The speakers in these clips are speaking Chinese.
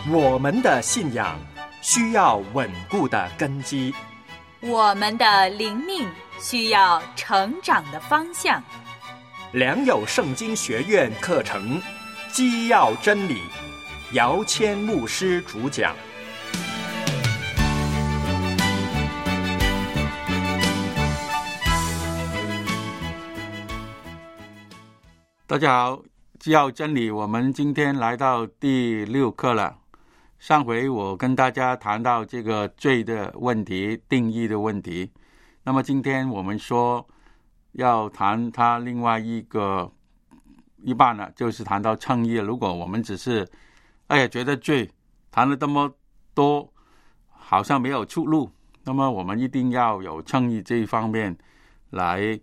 我们的信仰需要稳固的根基， 我们的灵命需要成长的方向。 良友圣经学院课程基要真理，姚谦牧师主讲。 大家好，基要真理，我们今天来到第6课了。上回我跟大家谈到这个罪的问题，定义的问题。那么今天我们说要谈它另外一半呢，就是谈到称义。如果我们只是觉得罪谈了这么多，好像没有出路，那么我们一定要有称义这一方面来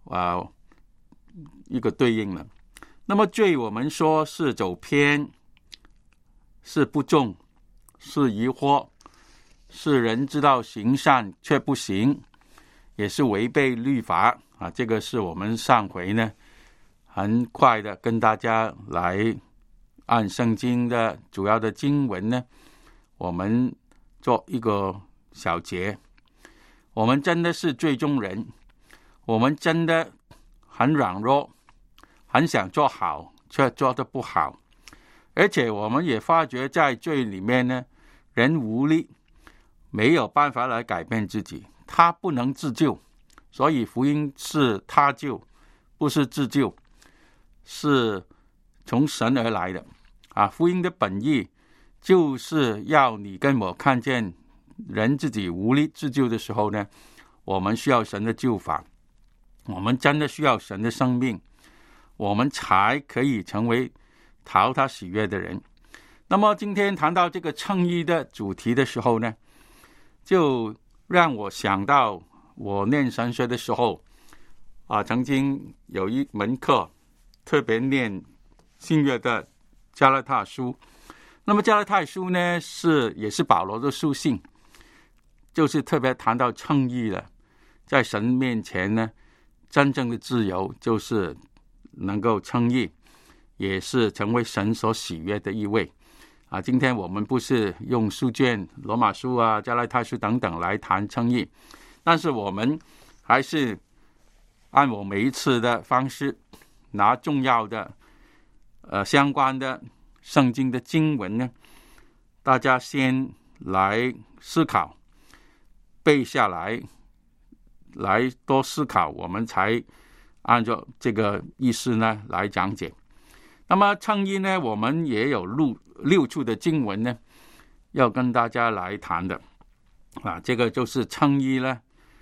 一个对应了。那么罪我们说是走偏，是不忠，是疑惑，是人知道行善却不行，也是违背律法啊。这个是我们上回呢很快的跟大家来按圣经的主要的经文呢，我们做一个小结。我们真的是罪中人，我们真的很软弱，很想做好却做得不好，而且我们也发觉在罪里面呢，人无力，没有办法来改变自己，他不能自救。所以福音是他救，不是自救，是从神而来的啊。福音的本意就是要你跟我看见人自己无力自救的时候呢，我们需要神的救法，我们真的需要神的生命，我们才可以成为讨他喜悦的人。那么今天谈到这个称义的主题的时候呢，就让我想到我念神学的时候曾经有一门课特别念新约的加拉太书。那么加拉太书呢也是保罗的书信，就是特别谈到称义了。在神面前呢，真正的自由就是能够称义，也是成为神所喜悦的一位啊。今天我们不是用书卷罗马书加拉太书等等来谈称义，但是我们还是按我每一次的方式，拿重要的相关的圣经的经文呢，大家先来思考，背下来多思考，我们才按照这个意思呢来讲解。那么称义呢，我们也有6处的经文呢要跟大家来谈的这个就是称义呢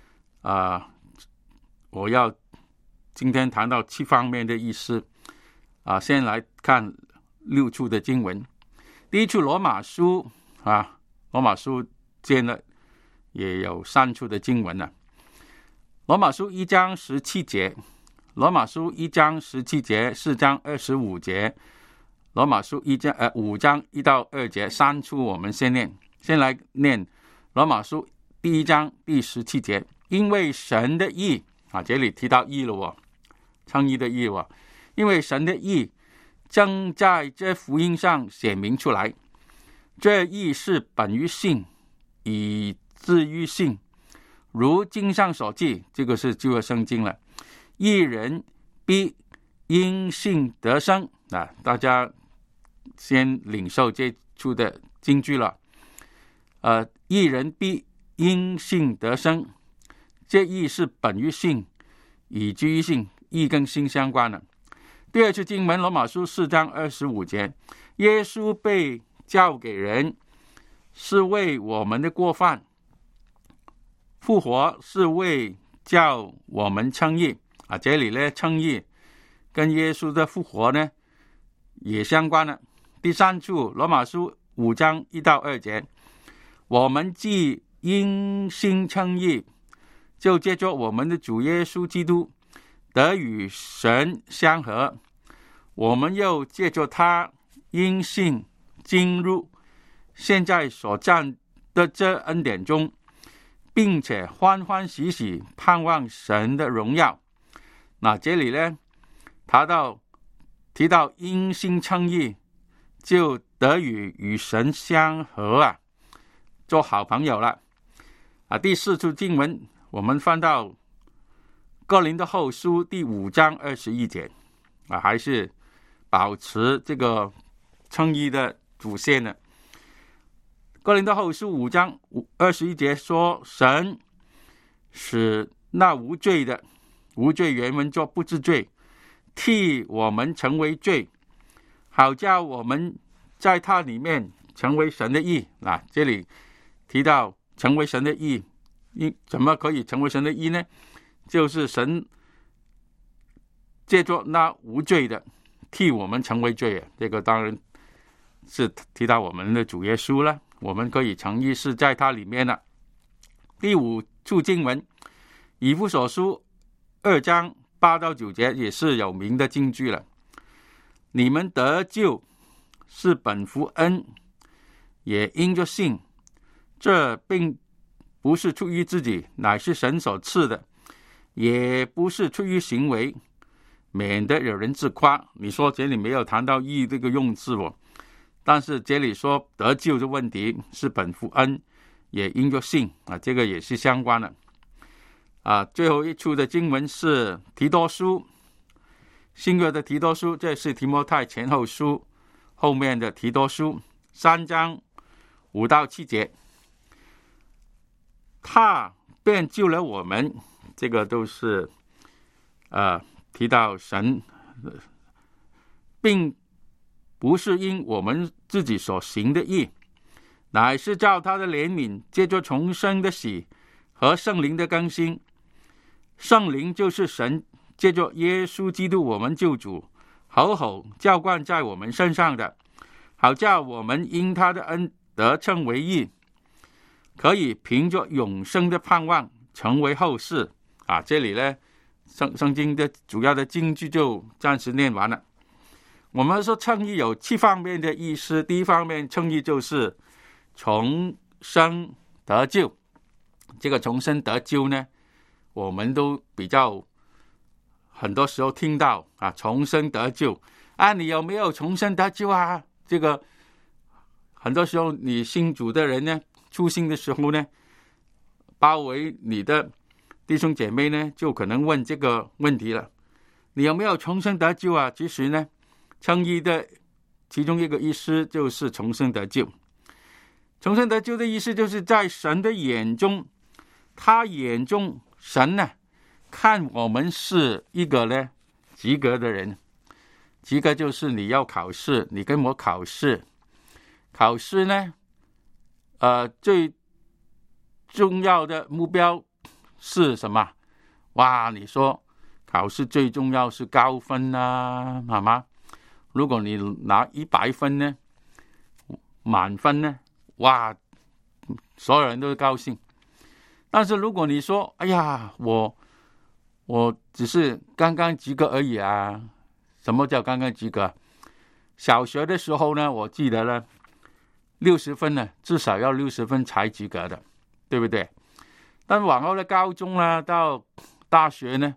我要今天谈到7方面的意思先来看6处的经文。第一处罗马书罗马书见了也有3处的经文了。罗马书1章17节，罗马书1章17节，4章25节，罗马书5章1到2节，3处我们先来念罗马书第1章第17节。因为神的义这里提到义了称义的义因为神的义正在这福音上显明出来，这义是本于信，以至于信，如经上所记，这个是旧约圣经了，义人必因信得生大家先领受这处的经句了义人必因信得生，这义是本于信，以至于信，义跟信相关的。第二处经文罗马书4章25节，耶稣被交给人是为我们的过犯，复活是为叫我们称义这里呢称义跟耶稣的复活呢也相关了。第3处罗马书5章1到2节，我们既因信称义，就借着我们的主耶稣基督得与神相合，我们又借着他因信进入现在所站的这恩典中，并且欢欢喜喜盼望神的荣耀。那这里呢提到因信称义， 就得与神相合啊，做好朋友了啊。第4处经文，我们翻到哥林多后书第5章21节啊，还是保持这个称义的主线呢。哥林多后书5章21节说，神使那无罪的，无罪原文作不知罪，替我们成为罪，好叫我们在他里面成为神的义啊。这里提到成为神的义，怎么可以成为神的义呢？就是神借着那无罪的替我们成为罪，这个当然是提到我们的主耶稣了，我们可以成义是在他里面了。第5处经文，以弗所书2章8到9节，也是有名的经句了。你们得救是本乎恩，也因着信，这并不是出于自己，乃是神所赐的，也不是出于行为，免得有人自夸。你说这里没有谈到义这个用字哦，但是这里说得救的问题是本乎恩，也因着信啊，这个也是相关的啊。最后一处的经文是提多书，新约的提多书，这是提摩太前后书后面的提多书3章5到7节，他便救了我们，这个都是提到神，并不是因我们自己所行的义，乃是照他的怜悯，借着重生的喜和圣灵的更新。圣灵就是神借着耶稣基督我们救主厚厚浇灌在我们身上的，好叫我们因他的恩得称为义，可以凭着永生的盼望成为后世啊。这里呢圣经的主要的经句就暂时念完了。我们说称义有7方面的意思，第一方面称义就是重生得救。这个重生得救呢，我们都比较很多时候听到啊，重生得救啊，你有没有重生得救啊？这个很多时候你信主的人呢，初信的时候呢，包围你的弟兄姐妹呢，就可能问这个问题了，你有没有重生得救啊？其实呢，称义的其中一个意思就是重生得救。重生得救的意思就是在神的眼中，他眼中神呢看我们是一个呢及格的人。及格就是你要考试，你跟我考试，考试呢最重要的目标是什么？哇，你说考试最重要是高分啊，好吗？如果你拿100分呢，满分呢，哇，所有人都高兴。但是如果你说，哎呀，我只是刚刚及格而已啊。什么叫刚刚及格？小学的时候呢，我记得呢，60分呢，至少要60分才及格的，对不对？但往后的高中呢，到大学呢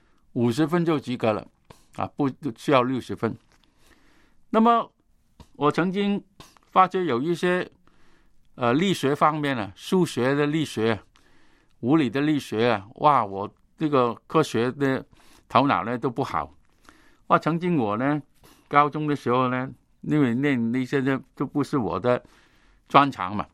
，50分就及格了啊，不需要60分。那么我曾经发觉有一些力学方面呢，数学的力学、物理的力学啊，哇，我这个科学的头脑呢都不好。哇，曾经我呢高中的时候呢，因为念那些呢都不是我的专长嘛，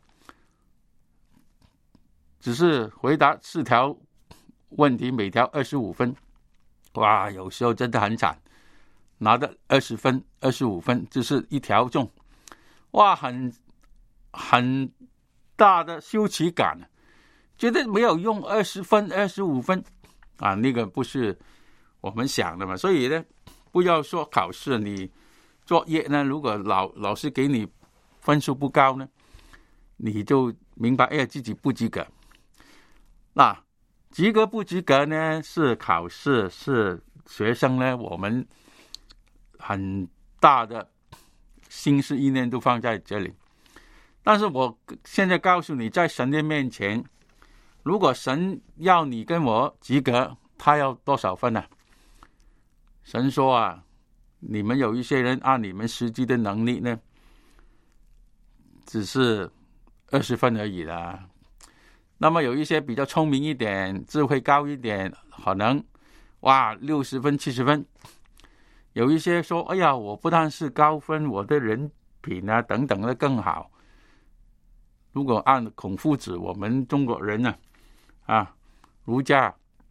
只是回答4条问题，每条25分，哇，有时候真的很惨，拿的20分、25分，就是一条中，哇，很大的羞耻感，觉得没有用20分、25分啊，那个不是我们想的嘛。所以呢，不要说考试，你作业呢，如果老师给你分数不高呢，你就明白自己不及格。那及格不及格呢，是考试，是学生呢，我们很大的心思意念都放在这里。但是我现在告诉你，在神的面前，如果神要你跟我及格，他要多少分呢？神说啊，你们有一些人按你们实际的能力呢， 只是20分而已啦。那么有一些比较聪明一点，智慧高一点，可能60分70分。有一些说，哎呀，我不但是高分，我的人品啊等等的更好。如果按孔夫子，我们中国人儒家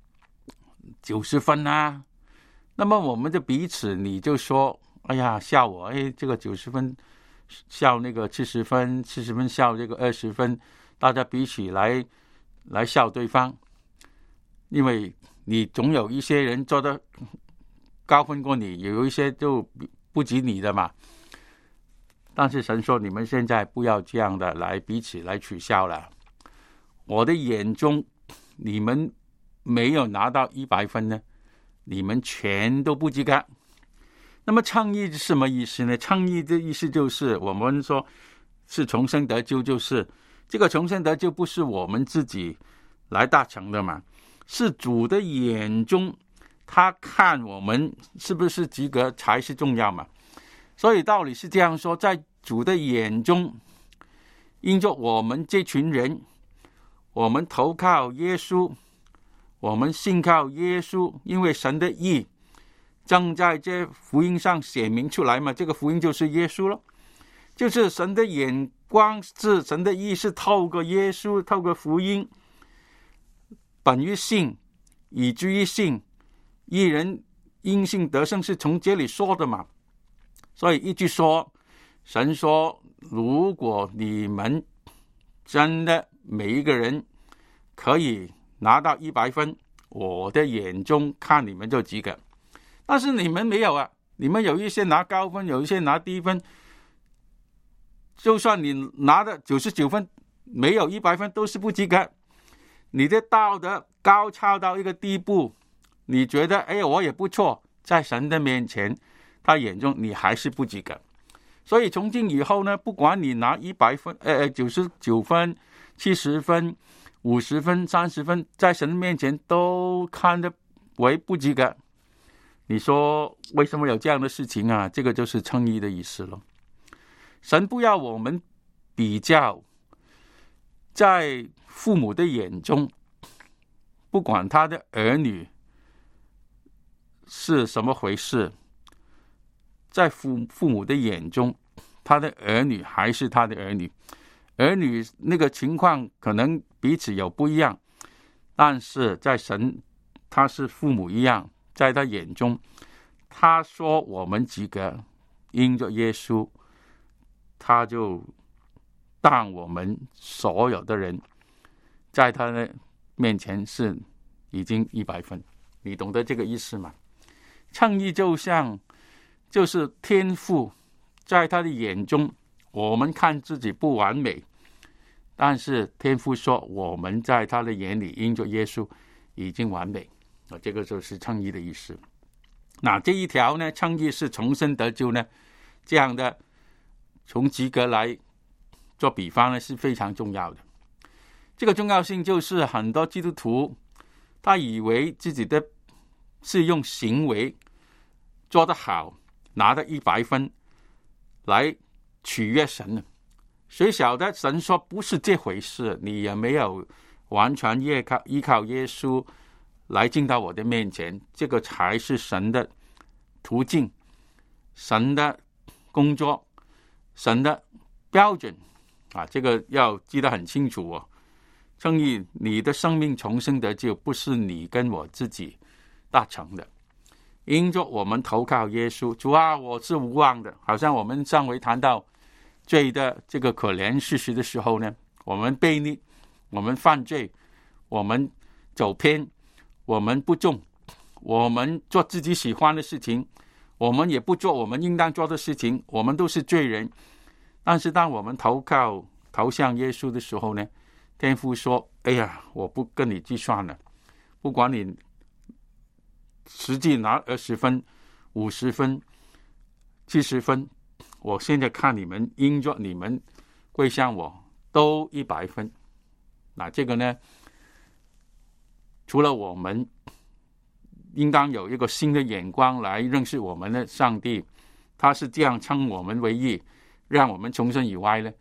90分啊，那么我们就彼此你就说，哎呀，笑我，这个90分笑那个70分，70分笑这个20分，大家彼此来笑对方，因为你总有一些人做得高分过你，有一些就不及你的嘛。但是神说，你们现在不要这样的来彼此来取笑了。我的眼中，你们没有拿到100分呢，你们全都不及格。那么称义是什么意思呢？称义的意思就是我们说是重生得救，就是这个重生得救不是我们自己来达成的嘛，是主的眼中他看我们是不是及格才是重要嘛。所以道理是这样说，在主的眼中，因着我们这群人，我们投靠耶稣，我们信靠耶稣，因为神的义正在这福音上显明出来嘛，这个福音就是耶稣了，就是神的眼光是神的义是透过耶稣，透过福音，本于信，以至于信，义人因信得生，是从这里说的嘛。所以一句说，神说，如果你们真的每一个人可以拿到100分，我的眼中看你们就及格。但是你们没有啊，你们有一些拿高分，有一些拿低分，就算你拿的99分，没有100分都是不及格。你的道德高超到一个地步，你觉得我也不错，在神的面前他眼中你还是不及格。所以从今以后呢，不管你拿100分99分70分50分30分，在神面前都看得为不及格。你说为什么有这样的事情啊？这个就是称义的意思了。神不要我们比较，在父母的眼中，不管他的儿女是什么回事，在父母的眼中，他的儿女还是他的儿女。儿女那个情况可能彼此有不一样，但是在神他是父母一样，在他眼中，他说我们及格，因着耶稣，他就当我们所有的人在他的面前是已经100分。你懂得这个意思吗？称义就是天父在他的眼中，我们看自己不完美，但是天父说我们在他的眼里因着耶稣已经完美，这个就是称义的意思。那这一条呢，称义是重生得救呢，这样的从及格来做比方呢，是非常重要的。这个重要性就是很多基督徒他以为自己的是用行为做得好，拿到100分来取悦神呢。谁晓得神说不是这回事，你也没有完全依靠耶稣来进到我的面前，这个才是神的途径，神的工作，神的标准这个要记得很清楚哦。称义，你的生命重生得救不是你跟我自己达成的，因着我们投靠耶稣。主啊，我是无望的，好像我们上回谈到罪的这个可怜事实的时候呢，我们悖逆，我们犯罪，我们走偏，我们不忠，我们做自己喜欢的事情，我们也不做我们应当做的事情，我们都是罪人。但是当我们投向耶稣的时候呢，天父说，我不跟你计算了，不管你实际拿20分50分70分，我现在看你们因着你们归向我都100分。那这个呢，除了我们应当有一个新的眼光来认识我们的上帝，他是这样称我们为义，让我们重生以外呢，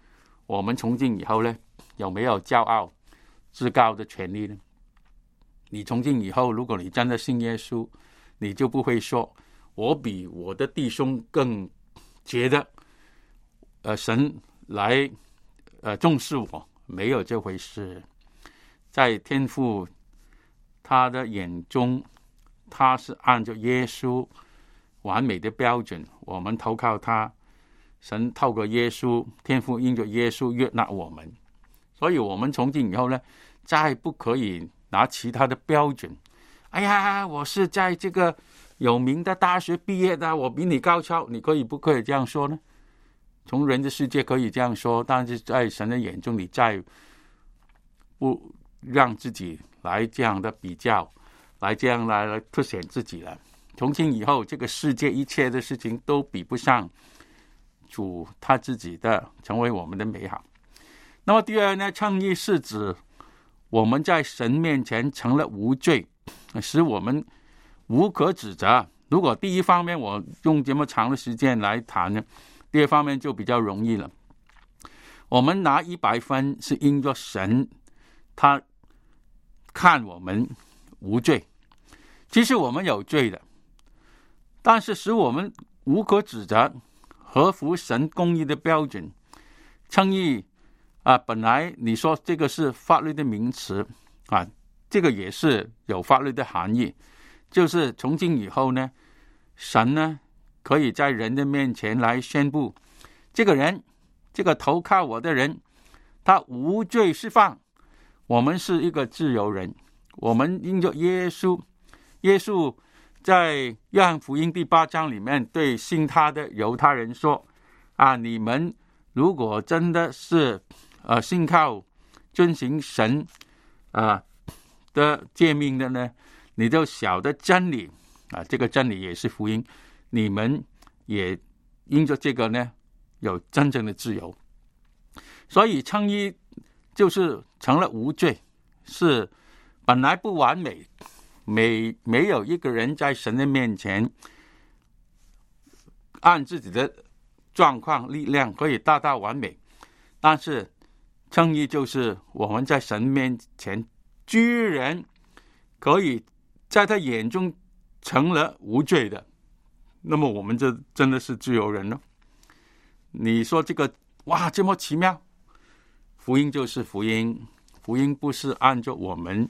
我们从今以后呢，有没有骄傲自高的权利呢？你从今以后，如果你真的信耶稣，你就不会说我比我的弟兄更觉得神来重视我，没有这回事。在天父他的眼中，他是按照耶稣完美的标准，我们投靠他，神透过耶稣，天父因着耶稣悦纳我们，所以我们从今以后呢，再不可以拿其他的标准。哎呀，我是在这个有名的大学毕业的，我比你高超，你不可以这样说呢？从人的世界可以这样说，但是在神的眼中，你再不让自己来这样的比较，来这样来凸显自己了。从今以后，这个世界一切的事情都比不上主他自己的成为我们的美好。那么第二呢，称义是指我们在神面前成了无罪，使我们无可指责。如果第一方面我用这么长的时间来谈呢，第二方面就比较容易了。我们拿100分是因着神他看我们无罪，其实我们有罪的，但是使我们无可指责，合乎神公义的标准。称义本来你说这个是法律的名词这个也是有法律的含义，就是从今以后呢，神呢可以在人的面前来宣布，这个人，这个投靠我的人，他无罪释放。我们是一个自由人，我们因着耶稣，耶稣在约翰福音第8章里面对信他的犹太人说你们如果真的是信靠遵行神的诫命的呢，你就晓得真理这个真理也是福音，你们也因着这个呢有真正的自由。所以称义就是成了无罪，是本来不完美，没有一个人在神的面前按自己的状况力量可以达到完美，但是称义就是我们在神面前居然可以在他眼中成了无罪的，那么我们这真的是自由人了。你说这个这么奇妙，福音就是福音，福音不是按照我们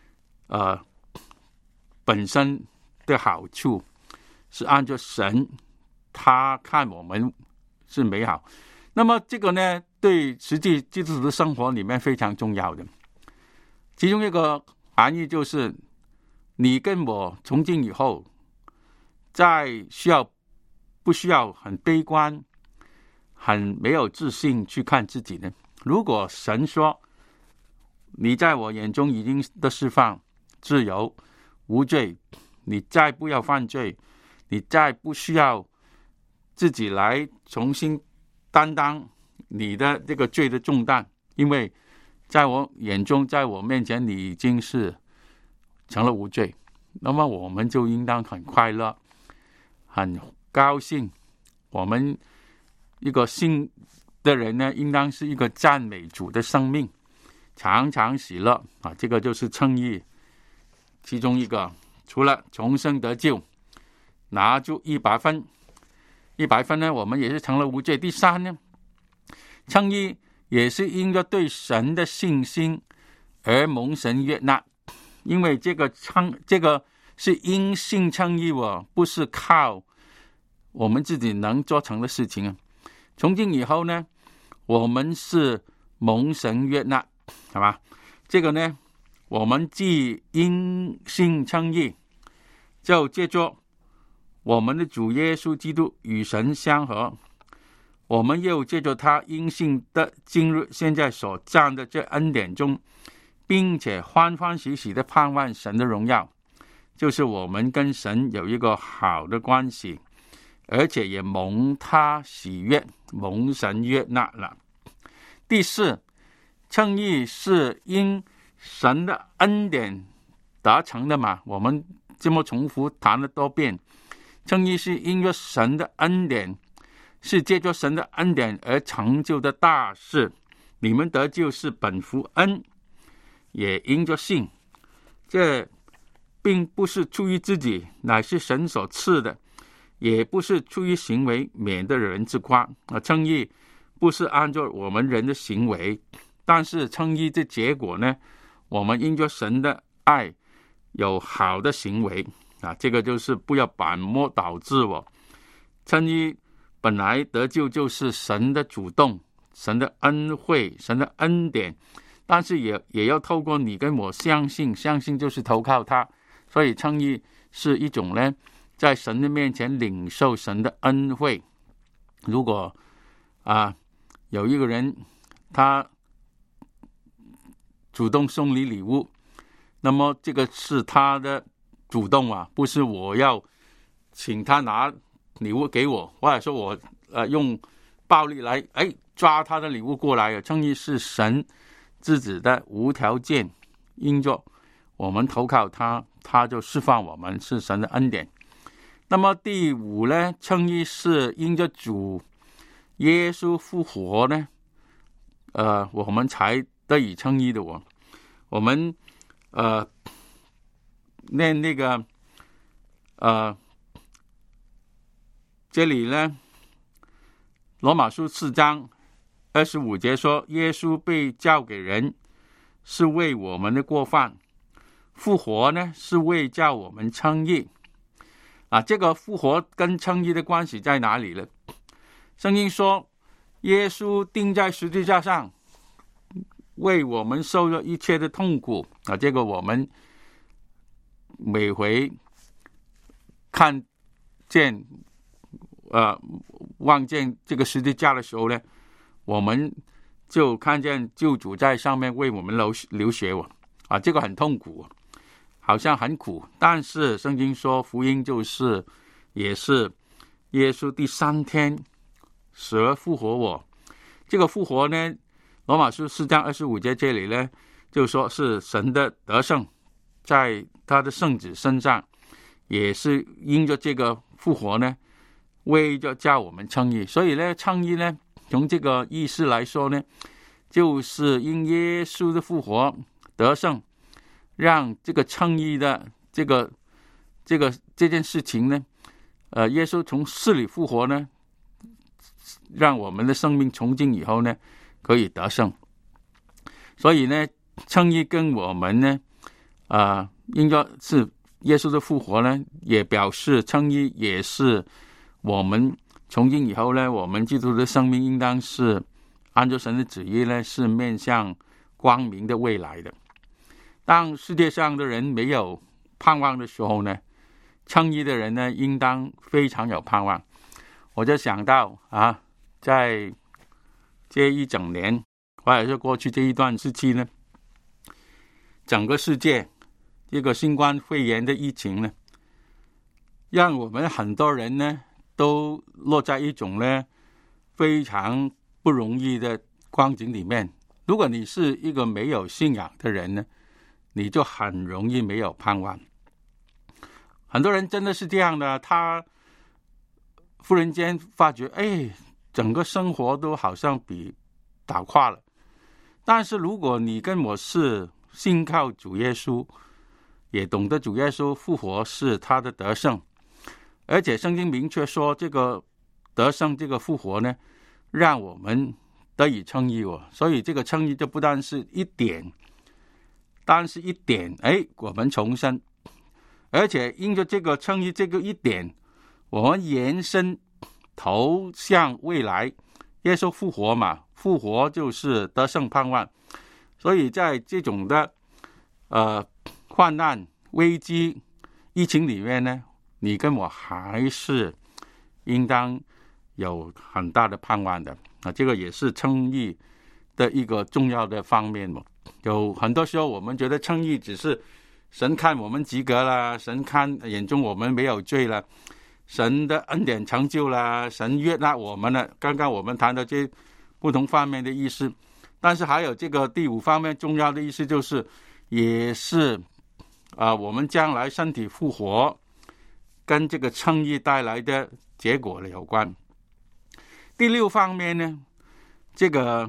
本身的好处，是按照神他看我们是美好。那么这个呢，对实际基督徒的生活里面非常重要的。其中一个含义就是，你跟我从今以后，不需要很悲观、很没有自信去看自己呢？如果神说你在我眼中已经的释放、自由、无罪，你再不要犯罪，你再不需要自己来重新担当你的这个罪的重担，因为在我眼中，在我面前，你已经是成了无罪，那么我们就应当很快乐、很高兴。我们一个信的人呢，应当是一个赞美主的生命，常常喜乐这个就是称义其中一个。除了重生得救，拿住100分，100分呢，我们也是成了无罪。第三呢，称义也是因着对神的信心而蒙神悦纳，因为这个是因信称义不是靠我们自己能做成的事情从今以后呢，我们是蒙神悦纳，好吧？这个呢，我们既因信称义，就借着我们的主耶稣基督与神相合，我们又借着他因信的今日现在所站的这恩典中，并且欢欢喜喜的盼望神的荣耀，就是我们跟神有一个好的关系，而且也蒙他喜悦，蒙神悦纳了。第四，称义是因神的恩典达成的嘛？我们这么重复谈了多遍，称义是因着神的恩典，是借着神的恩典而成就的大事， 你们得救是本乎恩，也因着信。这并不是出于自己，乃是神所赐的，也不是出于行为，免得人自夸。称义不是按照我们人的行为，但是称义的结果呢，我们因着神的爱有好的行为这个就是不要本末倒置称义本来得救就是神的主动，神的恩惠，神的恩典，但是也要透过你跟我相信，相信就是投靠他。所以称义是一种呢，在神的面前领受神的恩惠。如果有一个人他主动送你礼物，那么这个是他的主动不是我要请他拿礼物给我，或者说我用暴力来抓他的礼物过来。称义是神自己的无条件，因着我们投靠他，他就释放我们，是神的恩典。那么第五呢，称义是因着主耶稣复活呢，我们才得以称义的我们念那个这里呢，罗马书4章25节说，耶稣被交给人是为我们的过犯，复活呢是为叫我们称义这个复活跟称义的关系在哪里呢？圣经说耶稣钉在十字架上为我们受了一切的痛苦这个我们每回看见望见这个十字架的时候呢，我们就看见救主在上面为我们流血这个很痛苦好像很苦，但是圣经说福音就是也是耶稣第3天死而复活这个复活呢，罗马书4章25节这里呢，就说是神的得胜在他的圣子身上，也是因着这个复活呢，为着叫我们称义。所以呢，称义呢，从这个意思来说呢，就是因耶稣的复活得胜，让这个称义的这件事情呢，耶稣从死里复活呢，让我们的生命从今以后呢可以得胜。所以呢，称义跟我们呢应该是耶稣的复活呢，也表示称义也是我们从今以后呢，我们基督的生命应当是按照神的旨意呢，是面向光明的未来的。当世界上的人没有盼望的时候呢，称义的人呢，应当非常有盼望。我就想到在这一整年，或者是过去这一段时期呢，整个世界这个新冠肺炎的疫情呢，让我们很多人呢都落在一种呢非常不容易的光景里面。如果你是一个没有信仰的人呢，你就很容易没有盼望。很多人真的是这样的，他忽然间发觉整个生活都好像被打垮了。但是如果你跟我是信靠主耶稣，也懂得主耶稣复活是他的得胜，而且圣经明确说这个得胜这个复活呢，让我们得以称义所以这个称义就不单是一点，但是一点我们重生，而且因着这个称义这个一点，我们延伸投向未来。耶稣复活嘛，复活就是得胜盼望。所以在这种的患难危机疫情里面呢，你跟我还是应当有很大的盼望的这个也是称义的一个重要的方面有很多时候我们觉得称义只是神看我们及格了，神看眼中我们没有罪了，神的恩典成就了，神悦纳我们了。刚刚我们谈到这不同方面的意思，但是还有这个第5方面重要的意思，就是也是我们将来身体复活跟这个称义带来的结果有关。第6方面呢，这个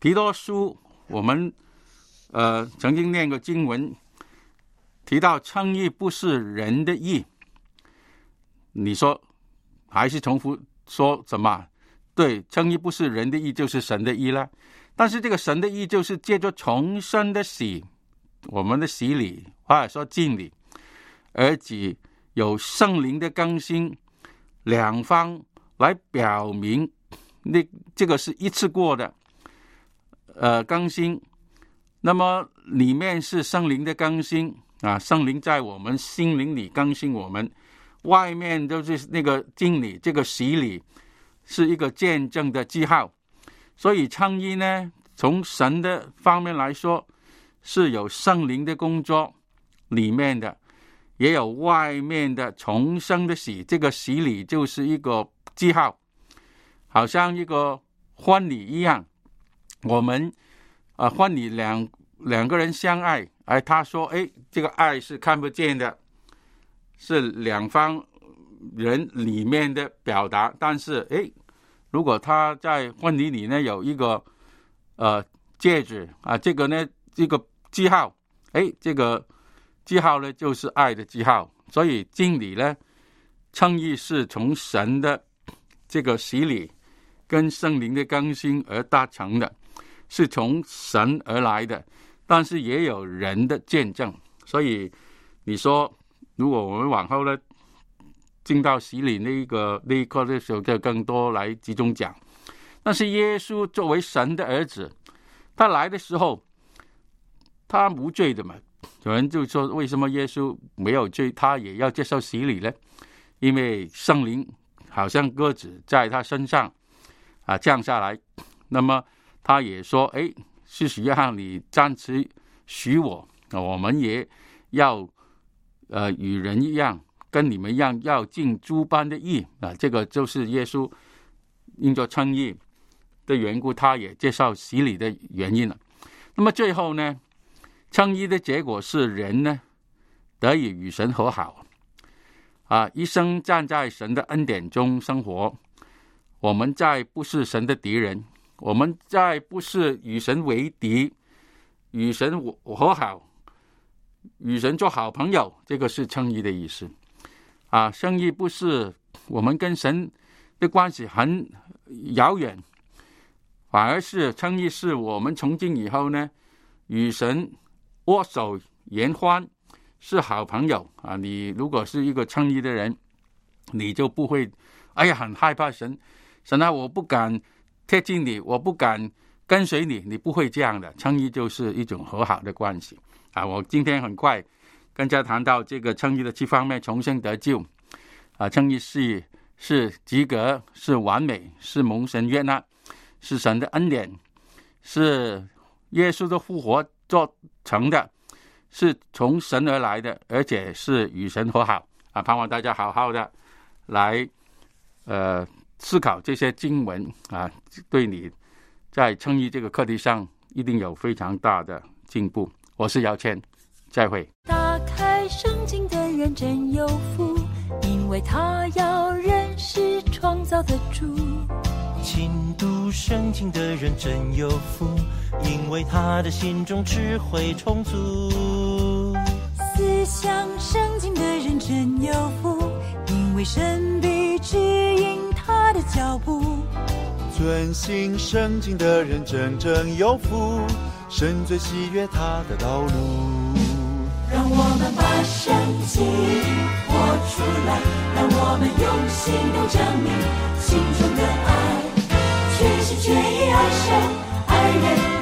提多书我们曾经念过经文，提到称义不是人的义，你说还是重复说什么？对，称义不是人的义，就是神的义了。但是这个神的义就是借着重生的洗，我们的洗礼或者说浸礼，而且有圣灵的更新，两方来表明这个是一次过的更新。那么里面是圣灵的更新啊，圣灵在我们心灵里更新我们，外面就是那个浸礼，这个洗礼是一个见证的记号。所以称义呢，从神的方面来说，是有圣灵的工作里面的，也有外面的重生的洗。这个洗礼就是一个记号，好像一个婚礼一样。我们婚礼两个人相爱，他说这个爱是看不见的，是两方人里面的表达。但是如果他在婚礼里呢有一个戒指这个呢这个记号，这个记号呢就是爱的记号。所以浸礼呢，称义是从神的这个洗礼跟圣灵的更新而达成的，是从神而来的，但是也有人的见证。所以你说如果我们往后呢进到洗礼那一刻的时候，就更多来集中讲。但是耶稣作为神的儿子，他来的时候他无罪的嘛。有人就说为什么耶稣没有罪，他也要接受洗礼呢？因为圣灵好像鸽子在他身上降下来。那么他也说是许约翰，你暂时许我，我们也要与人一样，跟你们一样，要尽诸般的义这个就是耶稣因着称义的缘故，他也接受洗礼的原因了。那么最后呢，称义的结果是人呢得以与神和好一生站在神的恩典中生活。我们再不是神的敌人，我们再不是与神为敌，与神和好，与神做好朋友，这个是称义的意思称义不是我们跟神的关系很遥远，反而是称义是我们从今以后呢与神握手言欢，是好朋友你如果是一个称义的人，你就不会很害怕神我不敢贴近你，我不敢跟随你，你不会这样的。称义就是一种和好的关系我今天很快跟大家谈到这个称义的7方面，重生得救称义是及格，是完美，是蒙神悦纳，是神的恩典，是耶稣的复活做成的，是从神而来的，而且是与神和好盼望大家好好的来思考这些经文对你在称义这个课题上一定有非常大的进步。我是姚谦，再会。 打开圣经的人真有福，因为他要认识创造的主。 勤读圣经的人真有福，因为他的心中智慧充足。 思想圣经的人真有福，因为神必指引他的脚步。 遵行圣经的人真正有福，神最喜悦他的道路。 让我们把圣经活出来，让我们用行动证明心中的爱，全心全意爱神爱人。